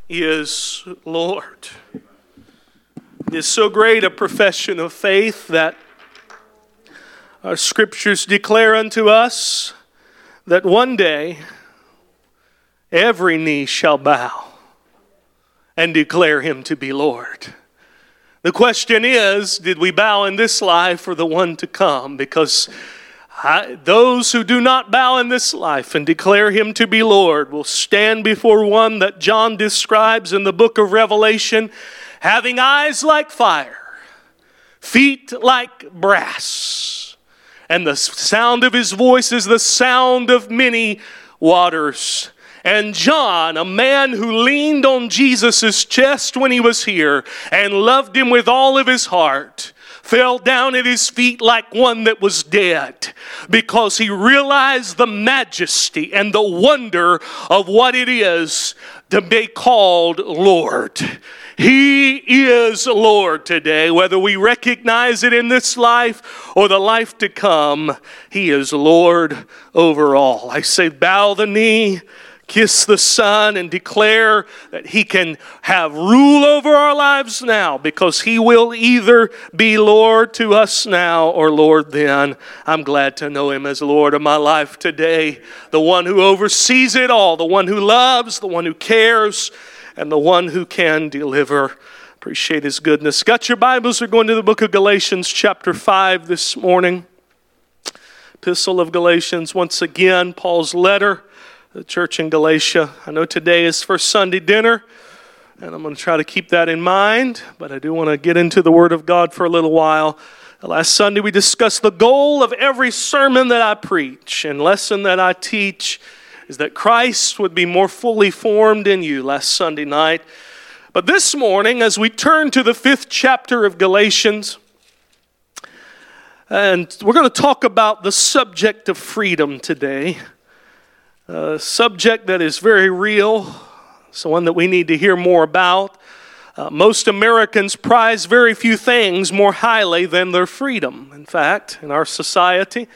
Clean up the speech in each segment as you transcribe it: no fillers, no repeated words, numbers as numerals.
is Lord. It is so great a profession of faith that our scriptures declare unto us that one day every knee shall bow and declare him to be Lord. The question is, did we bow in this life or the one to come? Because those who do not bow in this life and declare him to be Lord will stand before one that John describes in the book of Revelation, having eyes like fire, feet like brass, and the sound of his voice is the sound of many waters. And John, a man who leaned on Jesus' chest when he was here and loved him with all of his heart, fell down at his feet like one that was dead because he realized the majesty and the wonder of what it is to be called Lord. He is Lord today. Whether we recognize it in this life or the life to come, he is Lord over all. I say bow the knee, kiss the Son, and declare that he can have rule over our lives now, because he will either be Lord to us now or Lord then. I'm glad to know him as Lord of my life today, the one who oversees it all, the one who loves, the one who cares, and the one who can deliver. Appreciate his goodness. Got your Bibles? We're going to the book of Galatians chapter 5 this morning. Epistle of Galatians, once again, Paul's letter. The church in Galatia. I know today is first Sunday dinner, and I'm going to try to keep that in mind, but I do want to get into the Word of God for a little while. Last Sunday we discussed the goal of every sermon that I preach and lesson that I teach is that Christ would be more fully formed in you last Sunday night. But this morning, as we turn to the 5th chapter of Galatians, and we're going to talk about the subject of freedom today. A subject that is very real. It's one that we need to hear more about. Most Americans prize very few things more highly than their freedom. In fact, in our society,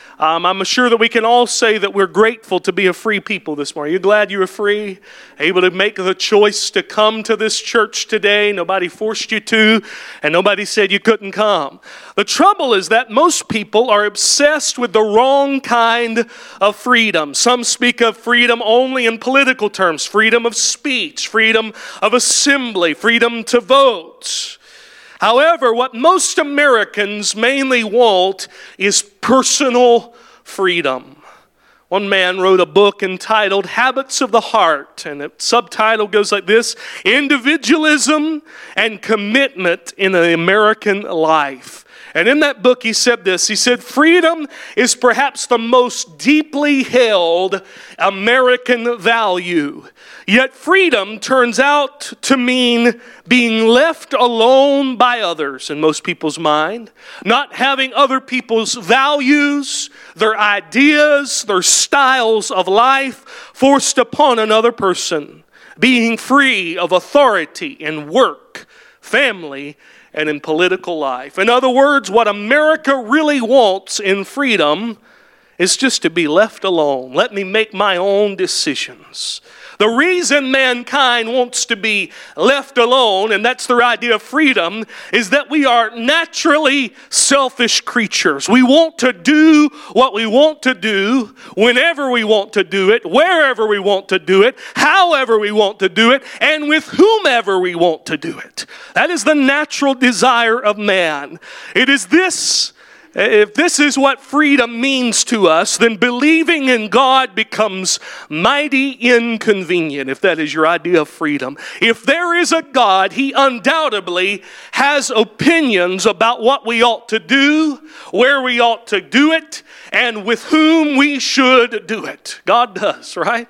I'm sure that we can all say that we're grateful to be a free people this morning. Are you glad you were free? Able to make the choice to come to this church today? Nobody forced you to, and nobody said you couldn't come. The trouble is that most people are obsessed with the wrong kind of freedom. Some speak of freedom only in political terms. Freedom of speech, freedom of assembly, freedom to vote. However, what most Americans mainly want is personal freedom. One man wrote a book entitled Habits of the Heart, and the subtitle goes like this: Individualism and Commitment in the American Life. And in that book he said this, he said, freedom is perhaps the most deeply held American value. Yet freedom turns out to mean being left alone by others in most people's mind, not having other people's values, their ideas, their styles of life forced upon another person, being free of authority in work, family, and in political life. In other words, what America really wants in freedom is just to be left alone. Let me make my own decisions. The reason mankind wants to be left alone, and that's their idea of freedom, is that we are naturally selfish creatures. We want to do what we want to do, whenever we want to do it, wherever we want to do it, however we want to do it, and with whomever we want to do it. That is the natural desire of man. It is this. If this is what freedom means to us, then believing in God becomes mighty inconvenient, if that is your idea of freedom. If there is a God, he undoubtedly has opinions about what we ought to do, where we ought to do it, and with whom we should do it. God does, right?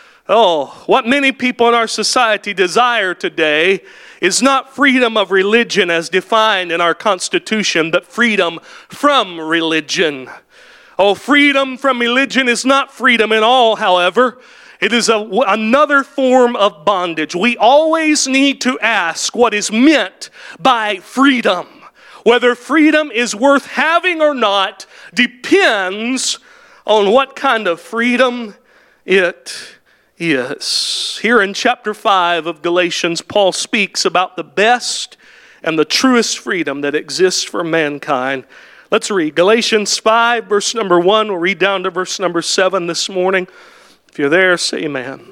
Oh, what many people in our society desire today is not freedom of religion as defined in our Constitution, but freedom from religion. Oh, freedom from religion is not freedom at all, however. It is another form of bondage. We always need to ask what is meant by freedom. Whether freedom is worth having or not depends on what kind of freedom it is. Here in chapter 5 of Galatians, Paul speaks about the best and the truest freedom that exists for mankind. Let's read Galatians 5, verse number 1. We'll read down to verse number 7 this morning. If you're there, say amen.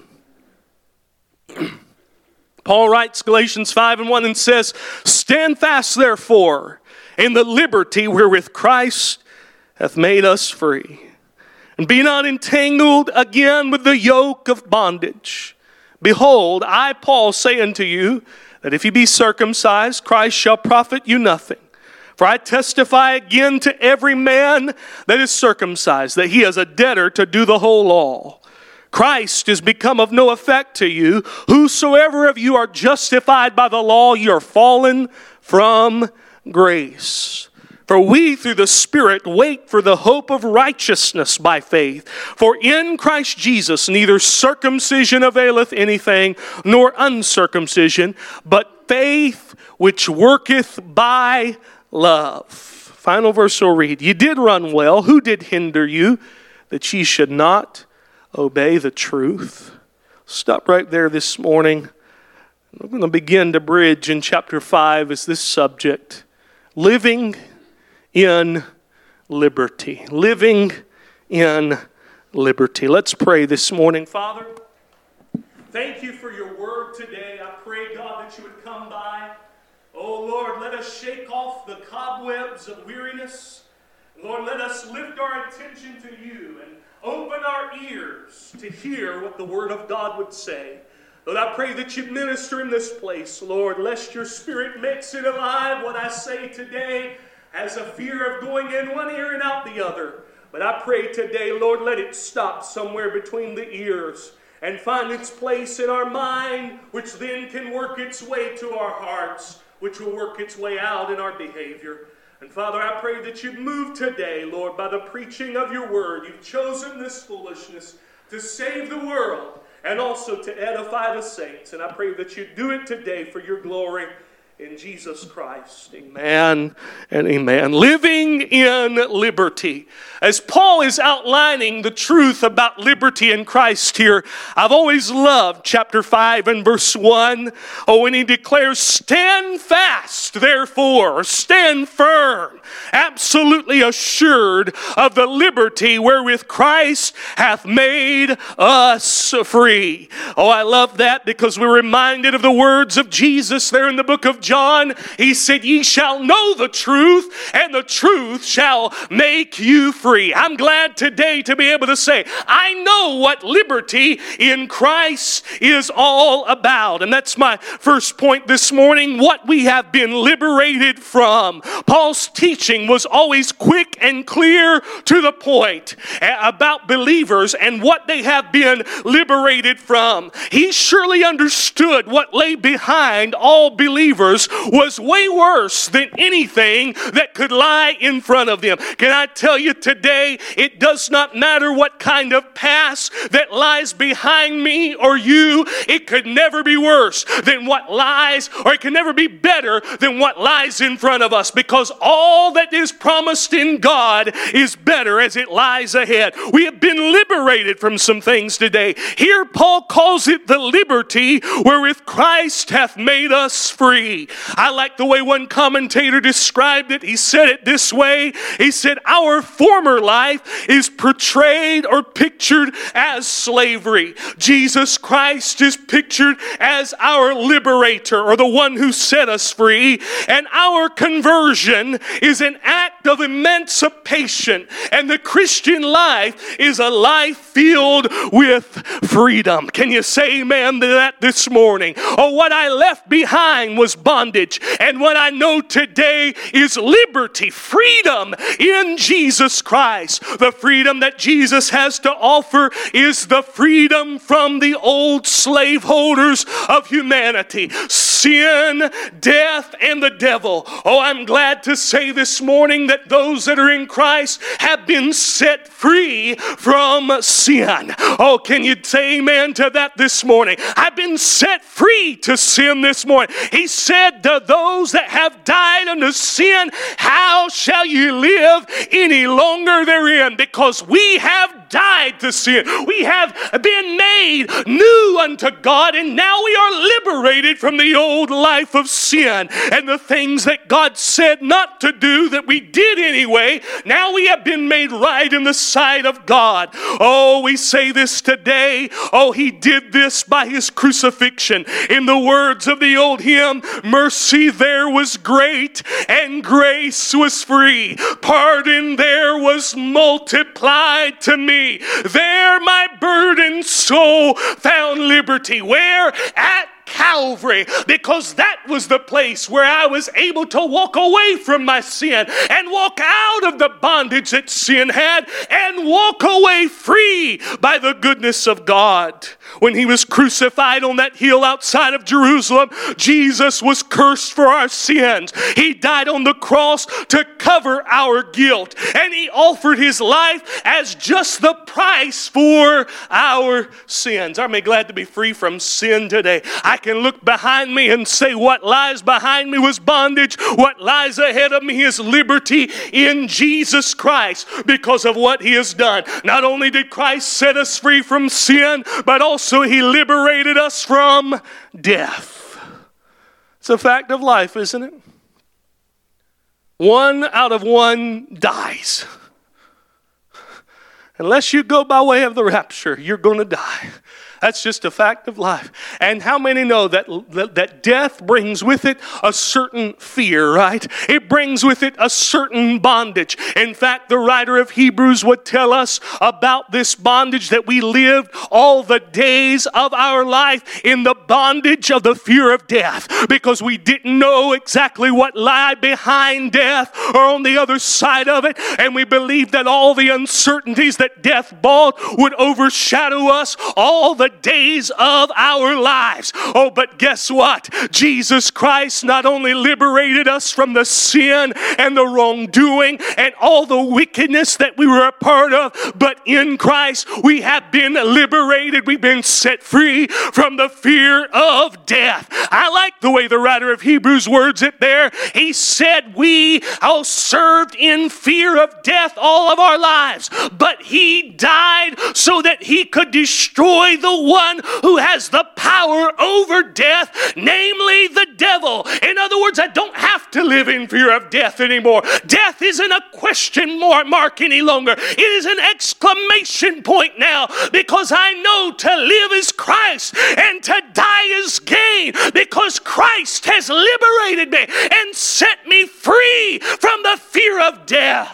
Paul writes Galatians 5 and 1 and says, "Stand fast, therefore, in the liberty wherewith Christ hath made us free. And be not entangled again with the yoke of bondage. Behold, I, Paul, say unto you, that if ye be circumcised, Christ shall profit you nothing. For I testify again to every man that is circumcised, that he is a debtor to do the whole law. Christ is become of no effect to you. Whosoever of you are justified by the law, you are fallen from grace. For we through the Spirit wait for the hope of righteousness by faith. For in Christ Jesus neither circumcision availeth anything, nor uncircumcision, but faith which worketh by love." Final verse we'll read. "Ye did run well. Who did hinder you, that ye should not obey the truth?" Stop right there this morning. We're going to begin to bridge in chapter 5 is this subject. Living in liberty. Living in liberty. Let's pray this morning. Father, thank you for your word today. I pray, God, that you would come by. Oh, Lord, let us shake off the cobwebs of weariness. Lord, let us lift our attention to you and open our ears to hear what the Word of God would say. Lord, I pray that you minister in this place, Lord, lest your Spirit makes it alive. What I say today has a fear of going in one ear and out the other. But I pray today, Lord, let it stop somewhere between the ears and find its place in our mind, which then can work its way to our hearts, which will work its way out in our behavior. And Father, I pray that you'd move today, Lord, by the preaching of your word. You've chosen this foolishness to save the world and also to edify the saints. And I pray that you do it today for your glory in Jesus Christ. Amen and amen. Living in liberty. As Paul is outlining the truth about liberty in Christ here, I've always loved chapter 5 and verse 1. Oh, when he declares, "Stand fast, therefore," or stand firm, absolutely assured of the liberty wherewith Christ hath made us free. Oh, I love that because we're reminded of the words of Jesus there in the book of John. He said, "Ye shall know the truth, and the truth shall make you free." I'm glad today to be able to say, I know what liberty in Christ is all about. And that's my first point this morning, what we have been liberated from. Paul's teaching was always quick and clear to the point about believers and what they have been liberated from. He surely understood what lay behind all believers was way worse than anything that could lie in front of them. Can I tell you today, it does not matter what kind of past that lies behind me or you. It could never be worse than what lies, or it can never be better than what lies in front of us, because all that is promised in God is better as it lies ahead. We have been liberated from some things today. Here Paul calls it the liberty wherewith Christ hath made us free. I like the way one commentator described it. He said it this way. He said, "Our former life is portrayed or pictured as slavery. Jesus Christ is pictured as our liberator, or the one who set us free. And our conversion is an act of emancipation. And the Christian life is a life filled with freedom." Can you say amen to that this morning? Oh, what I left behind was bondage. And what I know today is liberty, freedom in Jesus Christ. The freedom that Jesus has to offer is the freedom from the old slaveholders of humanity. Sin, death, and the devil. Oh, I'm glad to say this morning that those that are in Christ have been set free from sin. Oh, can you say amen to that this morning? I've been set free to sin this morning. He said to those that have died unto sin, how shall you live any longer therein? Because we have died to sin. We have been made new unto God, and now we are liberated from the old life of sin and the things that God said not to do that we did anyway. Now we have been made right in the sight of God. Oh, we say this today. Oh, he did this by his crucifixion. In the words of the old hymn, mercy there was great and grace was free. Pardon there was multiplied to me. There my burdened soul found liberty. Where? At Calvary, because that was the place where I was able to walk away from my sin and walk out of the bondage that sin had and walk away free by the goodness of God. When he was crucified on that hill outside of Jerusalem, Jesus was cursed for our sins. He died on the cross to cover our guilt, and he offered his life as just the price for our sins. Aren't we glad to be free from sin today? I can look behind me and say what lies behind me was bondage. What lies ahead of me is liberty in Jesus Christ because of what he has done. Not only did Christ set us free from sin, but also he liberated us from death. It's a fact of life, isn't it? 1 out of 1 dies. Unless you go by way of the rapture, you're going to die. That's just a fact of life. And how many know that death brings with it a certain fear, right? It brings with it a certain bondage. In fact, the writer of Hebrews would tell us about this bondage, that we lived all the days of our life in the bondage of the fear of death, because we didn't know exactly what lay behind death or on the other side of it. And we believed that all the uncertainties that death brought would overshadow us all the days of our lives. Oh, but guess what? Jesus Christ not only liberated us from the sin and the wrongdoing and all the wickedness that we were a part of, but in Christ we have been liberated. We've been set free from the fear of death. I like the way the writer of Hebrews words it there. He said we all served in fear of death all of our lives, but he died so that he could destroy the one who has the power over death, namely the devil. In other words, I don't have to live in fear of death anymore. Death isn't a question mark any longer. It is an exclamation point now, because I know to live is Christ and to die is gain, because Christ has liberated me and set me free from the fear of death.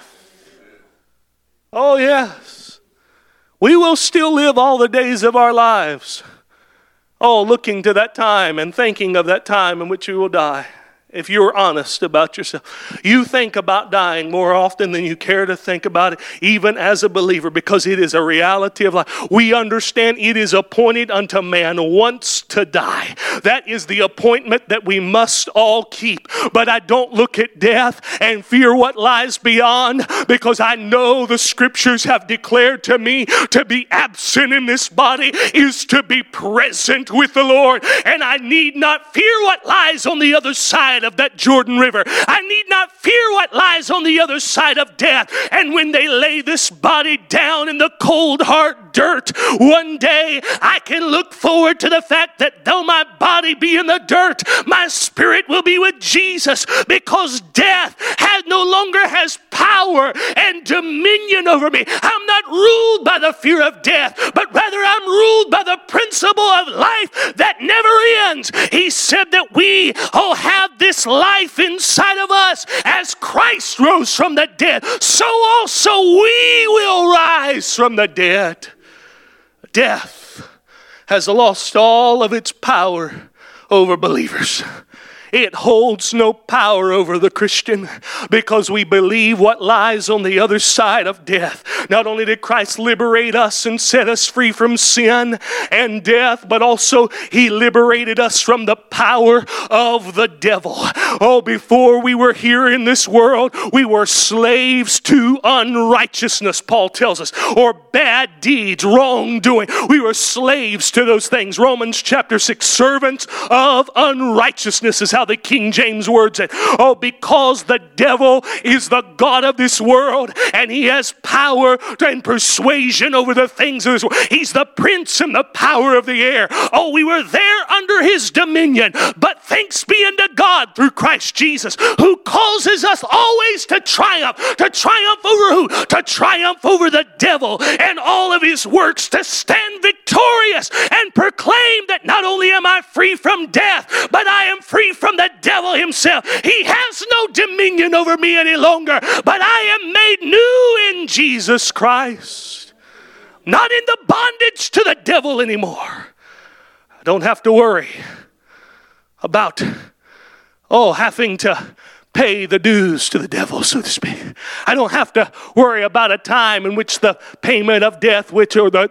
Oh, yes. We will still live all the days of our lives, looking to that time and thinking of that time in which you will die. If you're honest about yourself, you think about dying more often than you care to think about it, even as a believer, because it is a reality of life. We understand it is appointed unto man once to die. That is the appointment that we must all keep. But I don't look at death and fear what lies beyond, because I know the scriptures have declared to me to be absent in this body is to be present with the Lord. And I need not fear what lies on the other side of that Jordan River. I need not fear what lies on the other side of death. And when they lay this body down in the cold hard dirt, one day I can look forward to the fact that though my body be in the dirt, my spirit will be with Jesus, because death no longer has power and dominion over me. I'm not ruled by the fear of death, but rather I'm ruled by the principle of life that never ends. He said that we all have this life inside of us. As Christ rose from the dead, so also we will rise from the dead. Death has lost all of its power over believers. It holds no power over the Christian, because we believe what lies on the other side of death. Not only did Christ liberate us and set us free from sin and death, but also he liberated us from the power of the devil. Oh, before we were here in this world, we were slaves to unrighteousness, Paul tells us, or bad deeds, wrongdoing. We were slaves to those things. Romans chapter 6, servants of unrighteousness is how the King James word said. Oh, because the devil is the god of this world, and he has power and persuasion over the things of this world. He's the prince and the power of the air. Oh, we were there under his dominion, but thanks be unto God through Christ Jesus, who causes us always to triumph. To triumph over who? To triumph over the devil and all of his works, to stand victorious and proclaim that not only am I free from death, but I am free from the devil himself. He has no dominion over me any longer, but I am made new in Jesus Christ. Not in the bondage to the devil anymore. I don't have to worry about, having to pay the dues to the devil, so to speak. I don't have to worry about a time in which the payment of death, or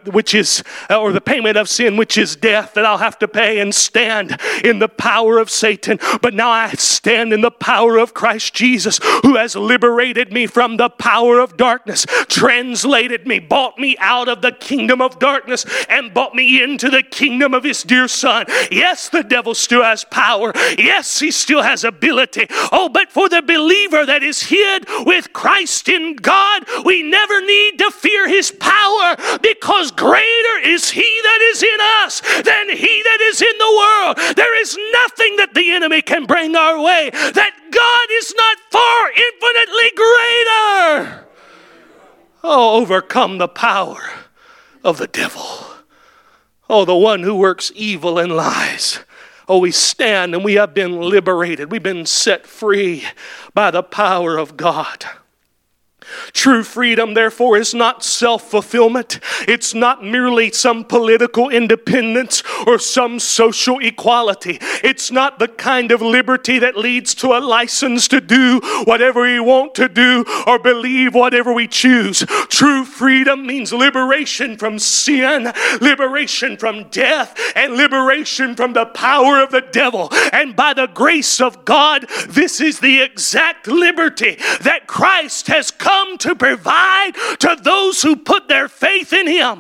the payment of sin, which is death, that I'll have to pay and stand in the power of Satan. But now I stand in the power of Christ Jesus, who has liberated me from the power of darkness, translated me, bought me out of the kingdom of darkness, and brought me into the kingdom of his dear Son. Yes, the devil still has power. Yes, he still has ability. Oh, but for the believer that is hid with Christ in God, we never need to fear his power, because greater is he that is in us than he that is in the world. There is nothing that the enemy can bring our way that God is not far infinitely greater. Oh, overcome the power of the devil. Oh, the one who works evil and lies. Oh, we stand and we have been liberated. We've been set free by the power of God. True freedom, therefore, is not self-fulfillment. It's not merely some political independence or some social equality. It's not the kind of liberty that leads to a license to do whatever we want to do or believe whatever we choose. True freedom means liberation from sin, liberation from death, and liberation from the power of the devil. And by the grace of God, this is the exact liberty that Christ has come to provide to those who put their faith in him.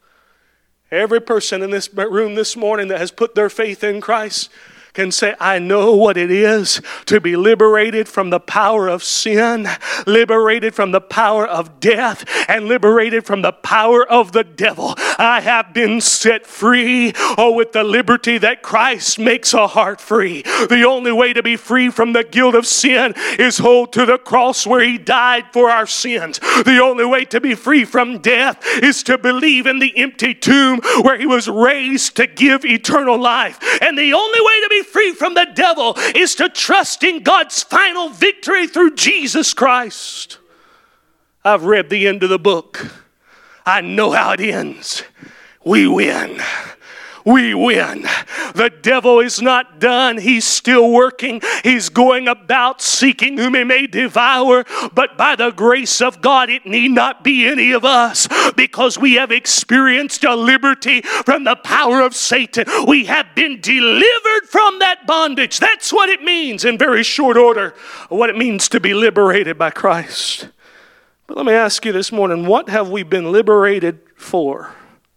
Every person in this room this morning that has put their faith in Christ can say, I know what it is to be liberated from the power of sin, liberated from the power of death, and liberated from the power of the devil. I have been set free, with the liberty that Christ makes a heart free. The only way to be free from the guilt of sin is hold to the cross where he died for our sins. The only way to be free from death is to believe in the empty tomb where he was raised to give eternal life. And the only way to be free from the devil is to trust in God's final victory through Jesus Christ. I've read the end of the book. I know how it ends. We win. We win. The devil is not done. He's still working. He's going about seeking whom he may devour. But by the grace of God, it need not be any of us, because we have experienced a liberty from the power of Satan. We have been delivered from that bondage. That's what it means in very short order, what it means to be liberated by Christ. But let me ask you this morning, what have we been liberated for?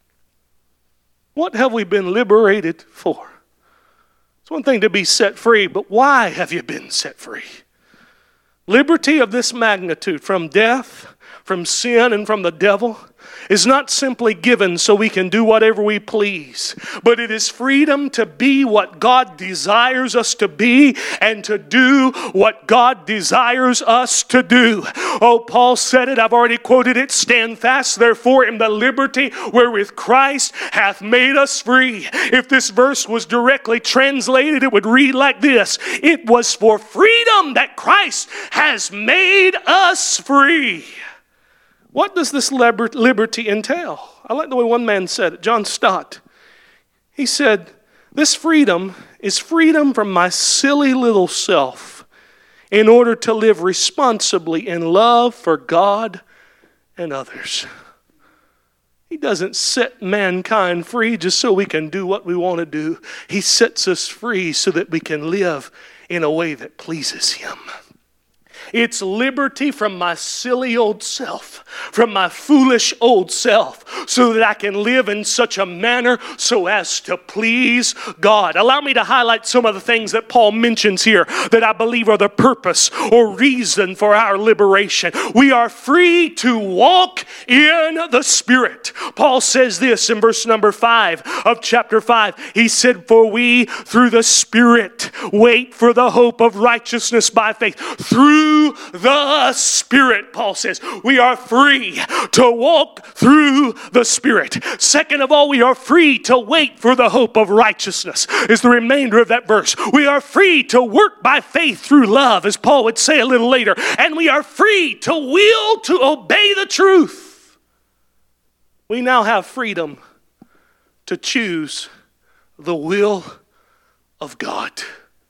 What have we been liberated for? It's one thing to be set free, but why have you been set free? Liberty of this magnitude from death, from sin, and from the devil is not simply given so we can do whatever we please, but it is freedom to be what God desires us to be and to do what God desires us to do. Oh, Paul said it, I've already quoted it, stand fast therefore in the liberty wherewith Christ hath made us free. If this verse was directly translated, it would read like this: it was for freedom that Christ has made us free. What does this liberty entail? I like the way one man said it, John Stott. He said, this freedom is freedom from my silly little self in order to live responsibly in love for God and others. He doesn't set mankind free just so we can do what we want to do. He sets us free so that we can live in a way that pleases him. It's liberty from my silly old self, from my foolish old self, so that I can live in such a manner so as to please God. Allow me to highlight some of the things that Paul mentions here that I believe are the purpose or reason for our liberation. We are free to walk in the Spirit. Paul says this in verse number 5 of chapter 5. He said, for we through the Spirit wait for the hope of righteousness by faith. Through the Spirit, Paul says, we are free to walk through the Spirit. Second of all, we are free to wait for the hope of righteousness, is the remainder of that verse. We are free to work by faith through love, as Paul would say a little later. And we are free to will to obey the truth. We now have freedom to choose the will of God.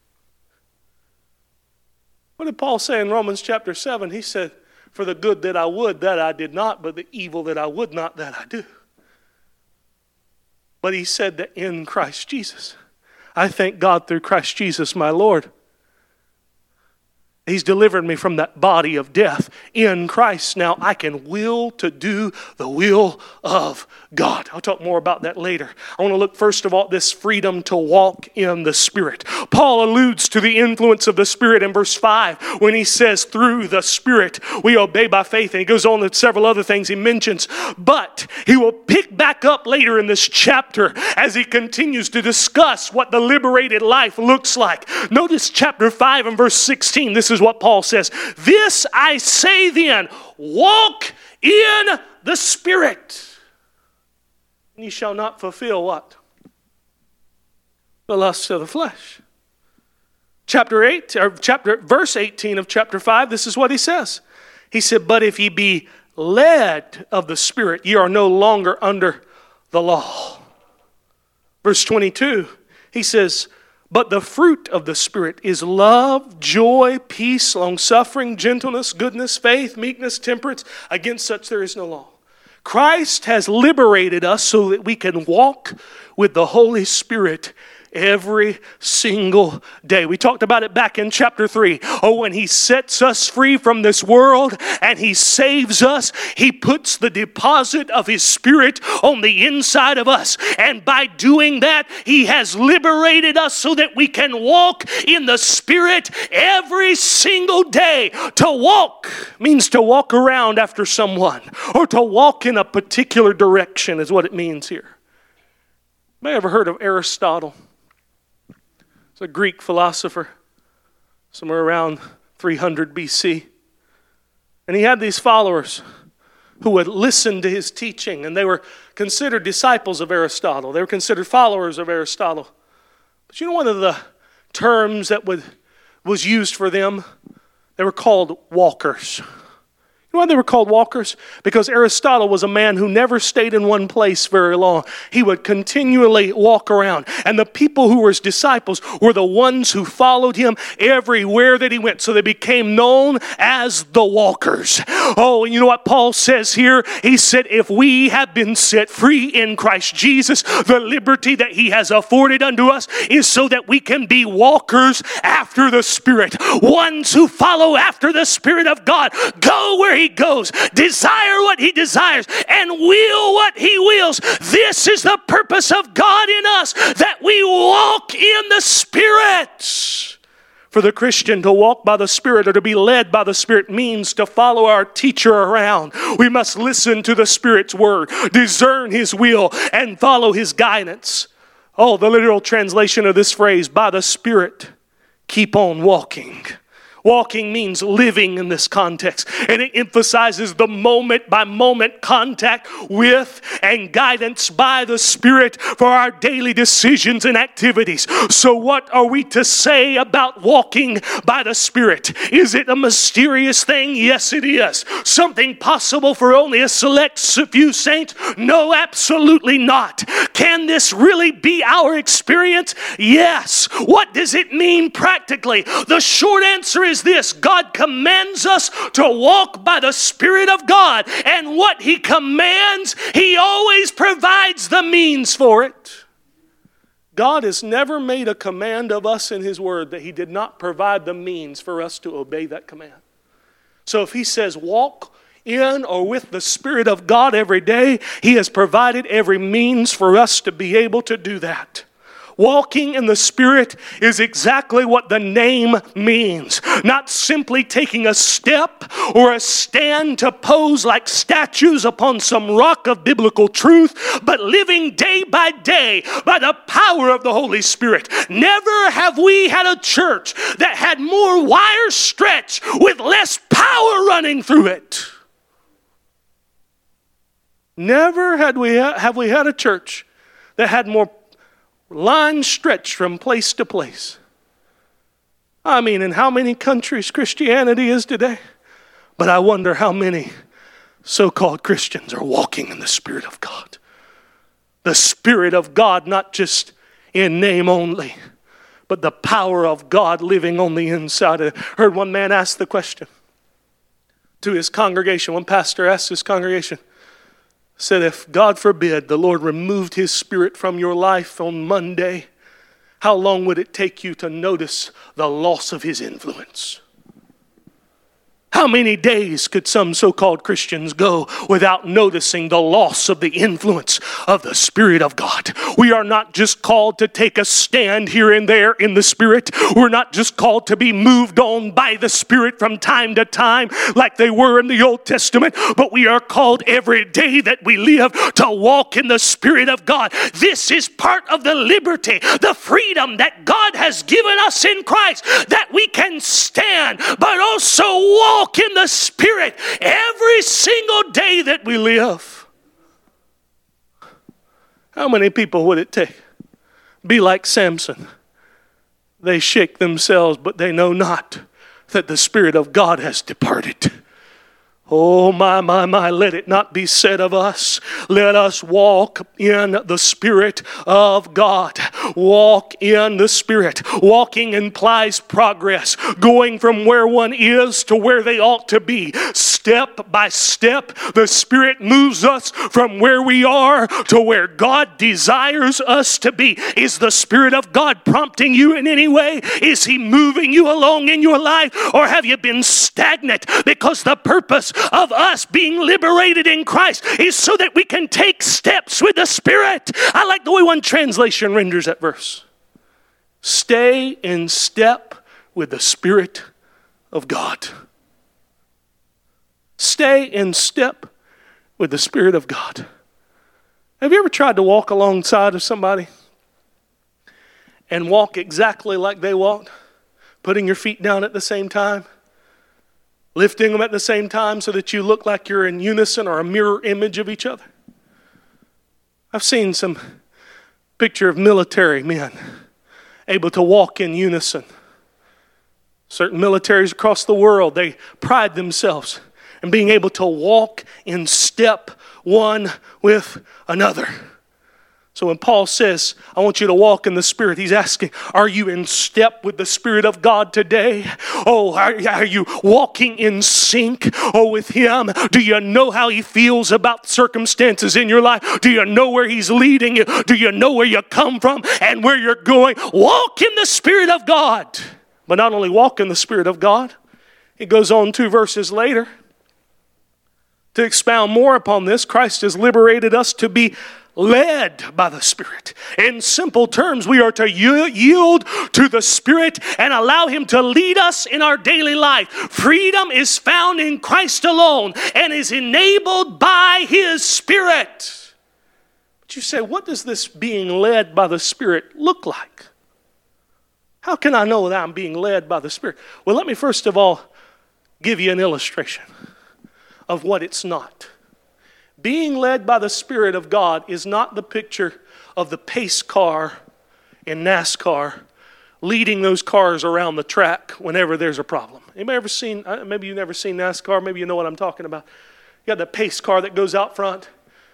What did Paul say in Romans chapter 7? He said, for the good that I would, that I did not, but the evil that I would not, that I do. But he said that in Christ Jesus, I thank God through Christ Jesus my Lord. He's delivered me from that body of death. In Christ now I can will to do the will of God. I'll talk more about that later. I want to look first of all at this freedom to walk in the Spirit. Paul alludes to the influence of the Spirit in verse 5 when he says through the Spirit we obey by faith. And he goes on to several other things he mentions. But he will pick back up later in this chapter as he continues to discuss what the liberated life looks like. Notice chapter 5 and verse 16. This is what Paul says. This I say then, walk in the Spirit, and ye shall not fulfill what? The lusts of the flesh. Verse 18 of chapter 5, this is what he says. He said, but if ye be led of the Spirit, ye are no longer under the law. Verse 22, he says, but the fruit of the Spirit is love, joy, peace, long-suffering, gentleness, goodness, faith, meekness, temperance. Against such there is no law. Christ has liberated us so that we can walk with the Holy Spirit every single day. We talked about it back in chapter 3. Oh, when He sets us free from this world and He saves us, He puts the deposit of His Spirit on the inside of us. And by doing that, He has liberated us so that we can walk in the Spirit every single day. To walk means to walk around after someone, or to walk in a particular direction is what it means here. Have you ever heard of Aristotle? He's a Greek philosopher, somewhere around 300 BC. And he had these followers who would listen to his teaching, and they were considered disciples of Aristotle. They were considered followers of Aristotle. But you know one of the terms that was used for them? They were called walkers. You know why they were called walkers? Because Aristotle was a man who never stayed in one place very long. He would continually walk around. And the people who were his disciples were the ones who followed him everywhere that he went. So they became known as the walkers. Oh, and you know what Paul says here? He said, if we have been set free in Christ Jesus, the liberty that He has afforded unto us is so that we can be walkers after the Spirit. Ones who follow after the Spirit of God. Go where He goes, desire what He desires, and will what He wills. This is the purpose of God in us, that we walk in the Spirit. For the Christian to walk by the Spirit or to be led by the Spirit means to follow our teacher around. We must listen to the Spirit's word, discern His will, and follow His guidance. Oh, the literal translation of this phrase, by the Spirit, keep on walking. Walking means living in this context, and it emphasizes the moment-by-moment contact with and guidance by the Spirit for our daily decisions and activities. So what are we to say about walking by the Spirit? Is it a mysterious thing? Yes, it is. Something possible for only a select few saints? No, absolutely not. Can this really be our experience? Yes. What does it mean practically? The short answer is this: God commands us to walk by the Spirit of God, and what He commands, He always provides the means for it. God has never made a command of us in His Word that He did not provide the means for us to obey that command. So if he says walk in or with the Spirit of God every day, he has provided every means for us to be able to do that. Walking in the Spirit is exactly what the name means. Not simply taking a step or a stand to pose like statues upon some rock of biblical truth, but living day by day by the power of the Holy Spirit. Never have we had a church that had more wires stretched with less power running through it. Never have we had a church that had more lines stretched from place to place. I mean, in how many countries Christianity is today? But I wonder how many so-called Christians are walking in the Spirit of God. The Spirit of God, not just in name only, but the power of God living on the inside. I heard one man ask the question to his congregation. One pastor asked his congregation, said, if God forbid the Lord removed his Spirit from your life on Monday, how long would it take you to notice the loss of his influence? How many days could some so-called Christians go without noticing the loss of the influence of the Spirit of God? We are not just called to take a stand here and there in the Spirit. We're not just called to be moved on by the Spirit from time to time like they were in the Old Testament, but we are called every day that we live to walk in the Spirit of God. This is part of the liberty, the freedom that God has given us in Christ, that we can stand but also walk in the Spirit every single day that we live. How many people would it take? Be like Samson. They shake themselves, but they know not that the Spirit of God has departed. Oh, my, let it not be said of us. Let us walk in the Spirit of God. Walk in the Spirit. Walking implies progress, going from where one is to where they ought to be. Step by step, the Spirit moves us from where we are to where God desires us to be. Is the Spirit of God prompting you in any way? Is He moving you along in your life? Or have you been stagnant? Because the purpose of us being liberated in Christ is so that we can take steps with the Spirit. I like the way one translation renders that verse. Stay in step with the Spirit of God. Stay in step with the Spirit of God. Have you ever tried to walk alongside of somebody and walk exactly like they walked? Putting your feet down at the same time? Lifting them at the same time so that you look like you're in unison or a mirror image of each other? I've seen some picture of military men able to walk in unison. Certain militaries across the world, they pride themselves in being able to walk in step one with another. So when Paul says, I want you to walk in the Spirit, he's asking, are you in step with the Spirit of God today? Oh, are you walking in sync with Him? Do you know how He feels about circumstances in your life? Do you know where He's leading you? Do you know where you come from and where you're going? Walk in the Spirit of God. But not only walk in the Spirit of God, it goes on 2 verses later. To expound more upon this, Christ has liberated us to be led by the Spirit. In simple terms, we are to yield to the Spirit and allow Him to lead us in our daily life. Freedom is found in Christ alone and is enabled by His Spirit. But you say, what does this being led by the Spirit look like? How can I know that I'm being led by the Spirit? Well, let me first of all give you an illustration of what it's not. Being led by the Spirit of God is not the picture of the pace car in NASCAR leading those cars around the track whenever there's a problem. Anybody ever seen, maybe you've never seen NASCAR, maybe you know what I'm talking about. You got the pace car that goes out front.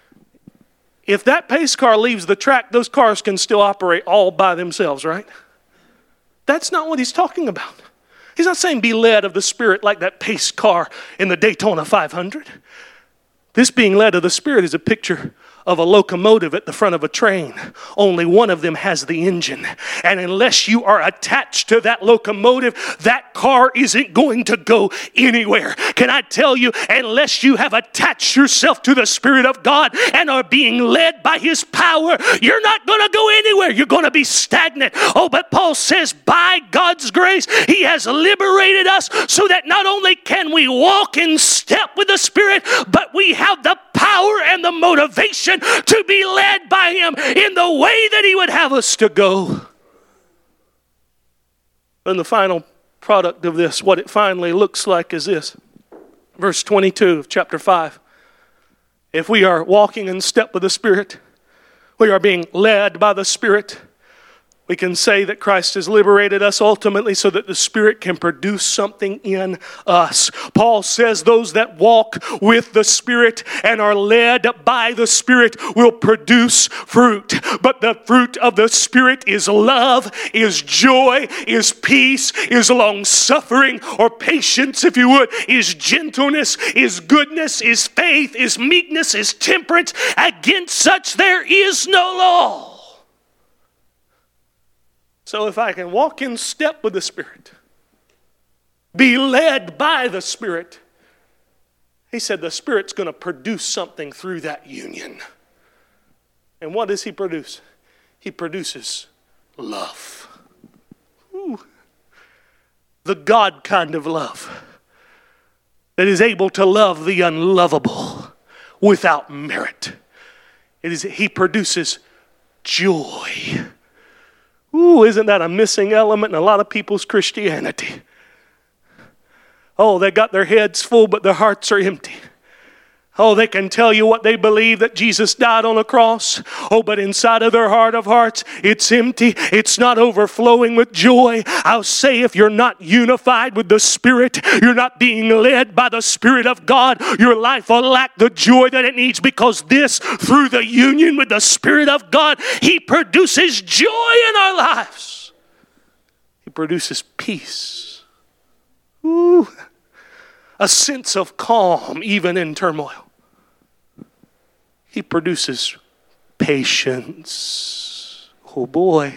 If that pace car leaves the track, those cars can still operate all by themselves, right? That's not what he's talking about. He's not saying be led of the Spirit like that pace car in the Daytona 500. This being led of the Spirit is a picture of a locomotive at the front of a train. Only one of them has the engine. And unless you are attached to that locomotive, that car isn't going to go anywhere. Can I tell you, unless you have attached yourself to the Spirit of God and are being led by His power, you're not going to go anywhere. You're going to be stagnant. Oh, but Paul says, by God's grace, He has liberated us so that not only can we walk in step with the Spirit, but we have the power and the motivation to be led by Him in the way that He would have us to go. And the final product of this, what it finally looks like, is this. Verse 22 of chapter 5. If we are walking in step with the Spirit, we are being led by the Spirit, we can say that Christ has liberated us ultimately so that the Spirit can produce something in us. Paul says those that walk with the Spirit and are led by the Spirit will produce fruit. But the fruit of the Spirit is love, is joy, is peace, is long-suffering, or patience, if you would, is gentleness, is goodness, is faith, is meekness, is temperance. Against such there is no law. So if I can walk in step with the Spirit, be led by the Spirit, he said the Spirit's going to produce something through that union. And what does He produce? He produces love. Ooh. The God kind of love that is able to love the unlovable without merit. He produces joy. Ooh, isn't that a missing element in a lot of people's Christianity? Oh, they got their heads full, but their hearts are empty. Oh, they can tell you what they believe, that Jesus died on a cross. Oh, but inside of their heart of hearts, it's empty. It's not overflowing with joy. I'll say if you're not unified with the Spirit, you're not being led by the Spirit of God, your life will lack the joy that it needs, because this, through the union with the Spirit of God, He produces joy in our lives. He produces peace. Ooh, a sense of calm even in turmoil. He produces patience. Oh boy.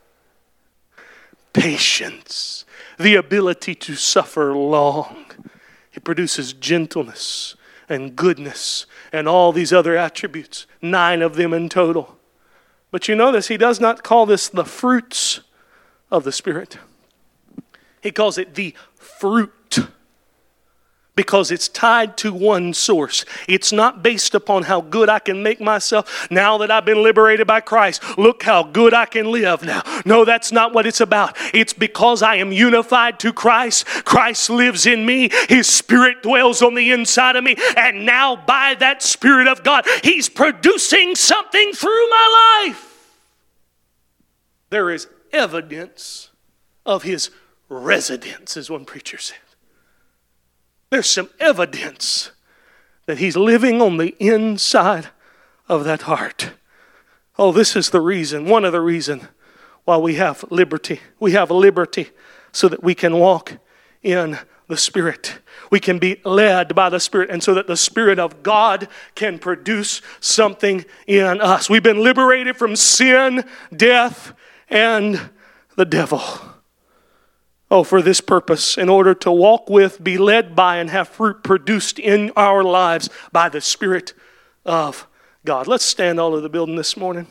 Patience. The ability to suffer long. He produces gentleness and goodness and all these other attributes. 9 of them in total. But you notice He does not call this the fruits of the Spirit. He calls it the fruit. Because it's tied to one source. It's not based upon how good I can make myself. Now that I've been liberated by Christ, look how good I can live now. No, that's not what it's about. It's because I am unified to Christ. Christ lives in me. His Spirit dwells on the inside of me. And now by that Spirit of God, He's producing something through my life. There is evidence of His residence, as one preacher said. There's some evidence that He's living on the inside of that heart. Oh, this is the reason, one of the reasons why we have liberty. We have liberty so that we can walk in the Spirit. We can be led by the Spirit, and so that the Spirit of God can produce something in us. We've been liberated from sin, death, and the devil. Oh, for this purpose, in order to walk with, be led by, and have fruit produced in our lives by the Spirit of God. Let's stand all over the building this morning.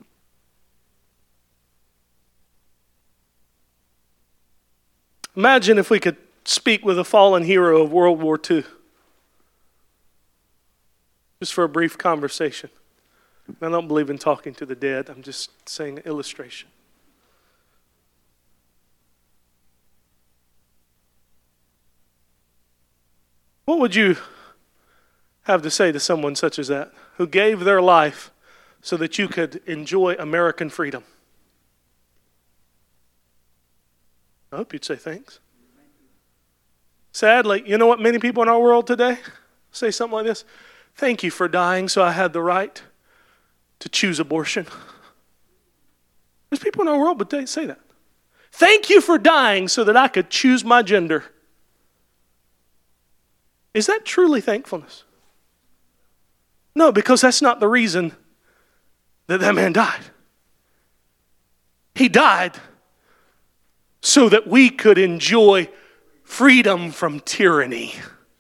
Imagine if we could speak with a fallen hero of World War II. Just for a brief conversation. I don't believe in talking to the dead. I'm just saying an illustration. What would you have to say to someone such as that, who gave their life so that you could enjoy American freedom? I hope you'd say thanks. Sadly, you know what many people in our world today say something like this? Thank you for dying so I had the right to choose abortion. There's people in our world, but they say that. Thank you for dying so that I could choose my gender. Is that truly thankfulness? No, because that's not the reason that man died. He died so that we could enjoy freedom from tyranny.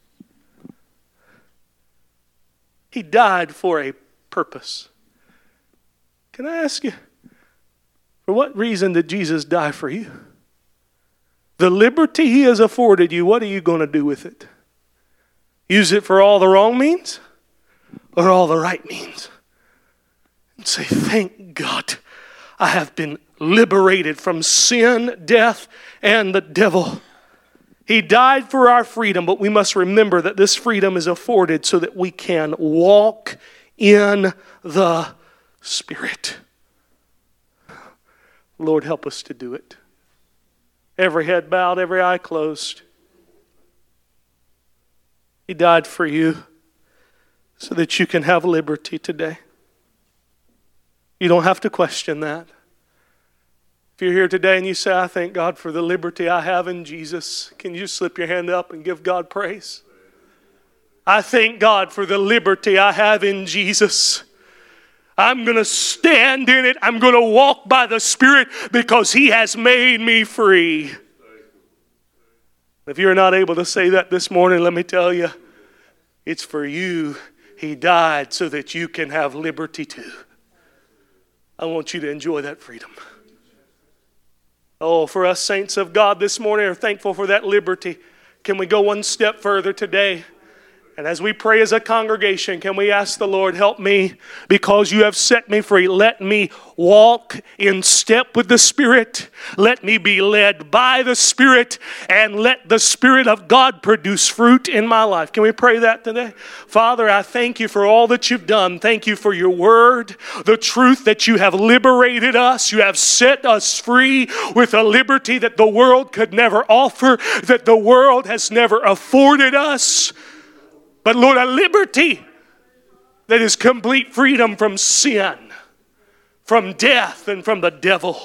He died for a purpose. Can I ask you, for what reason did Jesus die for you? The liberty he has afforded you, what are you going to do with it? Use it for all the wrong means or all the right means? And say, thank God I have been liberated from sin, death, and the devil. He died for our freedom, but we must remember that this freedom is afforded so that we can walk in the Spirit. Lord, help us to do it. Every head bowed, every eye closed. He died for you so that you can have liberty today. You don't have to question that. If you're here today and you say, I thank God for the liberty I have in Jesus, can you slip your hand up and give God praise? I thank God for the liberty I have in Jesus. I'm going to stand in it. I'm going to walk by the Spirit because He has made me free. If you're not able to say that this morning, let me tell you, it's for you. He died so that you can have liberty too. I want you to enjoy that freedom. Oh, for us saints of God this morning are thankful for that liberty. Can we go one step further today? And as we pray as a congregation, can we ask the Lord, help me because you have set me free. Let me walk in step with the Spirit. Let me be led by the Spirit. And let the Spirit of God produce fruit in my life. Can we pray that today? Father, I thank you for all that you've done. Thank you for your word, the truth that you have liberated us. You have set us free with a liberty that the world could never offer, that the world has never afforded us. But Lord, a liberty that is complete freedom from sin, from death, and from the devil.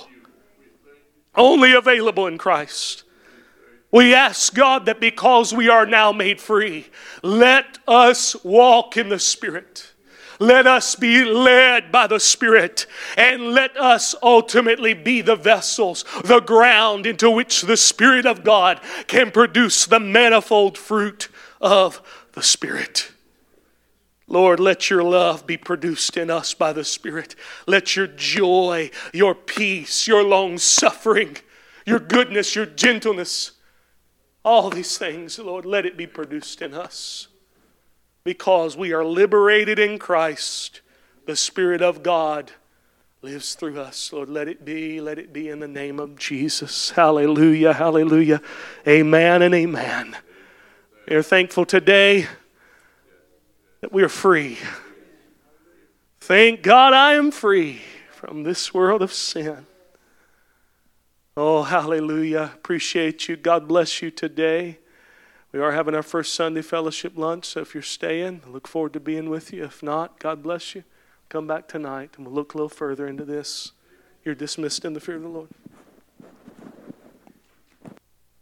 Only available in Christ. We ask God that because we are now made free, let us walk in the Spirit. Let us be led by the Spirit. And let us ultimately be the vessels, the ground into which the Spirit of God can produce the manifold fruit of the Spirit. Lord, let your love be produced in us by the Spirit. Let your joy, your peace, your long suffering, your goodness, your gentleness, all these things, Lord, let it be produced in us. Because we are liberated in Christ, the Spirit of God lives through us. Lord, let it be in the name of Jesus. Hallelujah, hallelujah. Amen and amen. We are thankful today that we are free. Thank God I am free from this world of sin. Oh, hallelujah. Appreciate you. God bless you today. We are having our first Sunday fellowship lunch, so if you're staying, I look forward to being with you. If not, God bless you. Come back tonight and we'll look a little further into this. You're dismissed in the fear of the Lord.